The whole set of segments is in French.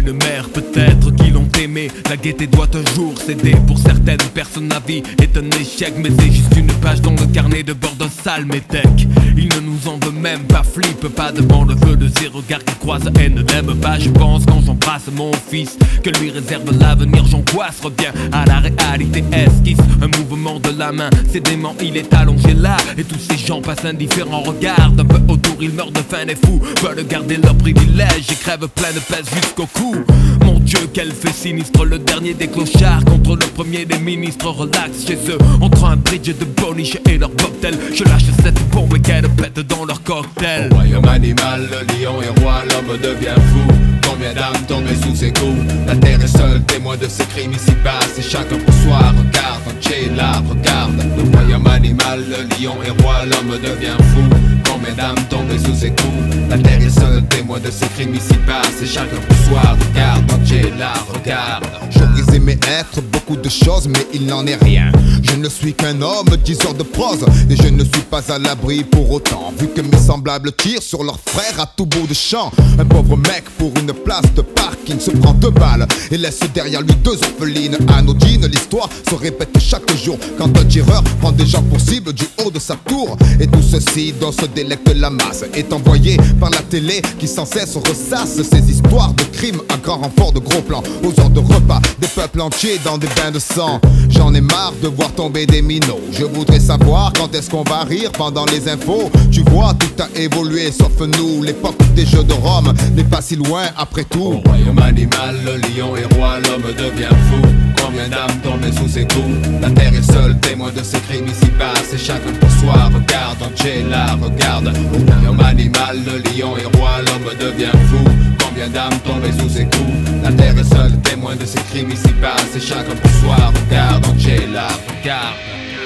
une mère peut-être qui l'ont aimé. La gaieté doit un jour céder. Pour certaines personnes la vie est un échec, mais c'est juste une page dans le carnet de bord d'un sale métèque. Il ne nous en veut même pas, flippe pas devant le feu de ses regards qui croisent et ne l'aime pas. Je pense quand j'embrasse mon fils que lui réserve l'avenir, j'angoisse, reviens à la réalité, esquisse un mouvement de la main, c'est dément, il est allongé là. Et tous ces gens passent indifférents, regardent un peu autour, ils meurent de faim, les fous veulent garder leur privilège et crèvent plein de pèse jusqu'au cou. Mon Dieu, quel fait sinistre, le dernier des clochards contre le premier des ministres. Relax chez eux, entre un bridge de boniche et leur cocktail. Je lâche cette bombe et qu'elle pète dans leur cocktail. Au royaume animal, le lion est roi, l'homme devient fou. Combien d'âmes tombées sous ses coups? La terre est seule témoin de ses crimes ici-bas. C'est chacun pour soi, regarde, Dieu là, regarde. Le royaume animal, le lion est roi, l'homme devient fou. Combien d'âmes tombées sous ses coups? La terre est seule témoin de ses crimes ici-bas. C'est chacun pour soi, regarde, Dieu là, regarde. J'aurais aimé être beaucoup de choses, mais il n'en est rien. Je ne suis qu'un homme, diseur de prose, et je ne suis pas à l'abri pour autant. Vu que mes semblables tirent sur leurs frères à tout bout de champ. Un pauvre mec pour une place de parking se prend 2 balles et laisse derrière lui 2 orphelines anodines. L'histoire se répète chaque jour quand un tireur prend des gens pour cible du haut de sa tour. Et tout ceci dont se délecte la masse est envoyé par la télé qui sans cesse ressasse ces histoires de crimes à grand renfort de gros plans aux heures de repas des peuples entiers dans des bains de sang. J'en ai marre de voir tomber des minots. Je voudrais savoir quand est-ce qu'on va rire pendant les infos. Tu vois, tout a évolué sauf nous. L'époque des jeux de Rome n'est pas si loin après tout. Au royaume animal, le lion est roi, l'homme devient fou. Combien d'âmes tombées sous ses coups? La terre est seule témoin de ses crimes ici-bas. C'est chacun pour soi, regarde, Dieu là, regarde. Au royaume animal, le lion est roi, l'homme devient fou. Combien d'âmes tombées sous ses coups? La terre est seule témoin de ses crimes ici-bas. C'est chacun pour soi, regarde, Dieu là, regarde.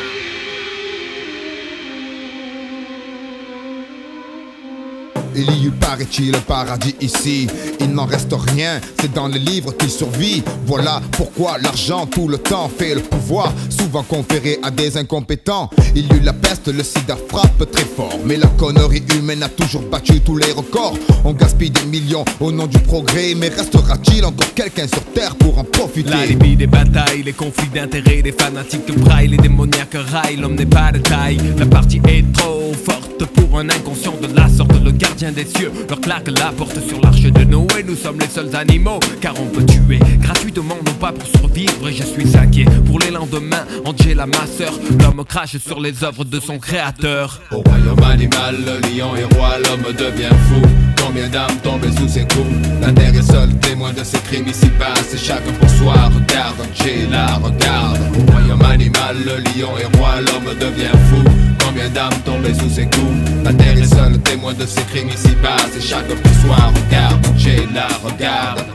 Il y eut, paraît-il, un paradis ici. Il n'en reste rien, c'est dans les livres qu'il survit. Voilà pourquoi l'argent tout le temps fait le pouvoir, souvent conféré à des incompétents. Il y eut la peste, le sida frappe très fort, mais la connerie humaine a toujours battu tous les records. On gaspille des millions au nom du progrès, mais restera-t-il encore quelqu'un sur terre pour en profiter? La limite des batailles, les conflits d'intérêts, les fanatiques braillent, les démoniaques raillent. L'homme n'est pas de taille, la partie est trop forte pour un inconscient de la sorte. Le gardien des cieux leur claque la porte sur l'arche de Noé. Nous sommes les seuls animaux, car on peut tuer gratuitement, non pas pour survivre. Et je suis inquiet pour les lendemains. Angela, ma sœur, l'homme crache sur les œuvres de son créateur. Au royaume animal, le lion est roi, l'homme devient fou. Combien d'âmes tombées sous ses coups? La terre est seule témoin de ses crimes ici-bas. C'est chacun pour soi, regarde, Dieu là, regarde. Au royaume animal, le lion est roi, l'homme devient fou. Combien d'âmes tombées sous ses coups? La terre est seule témoin de ses crimes ici-bas. C'est chacun pour soi, regarde, Dieu là, regarde.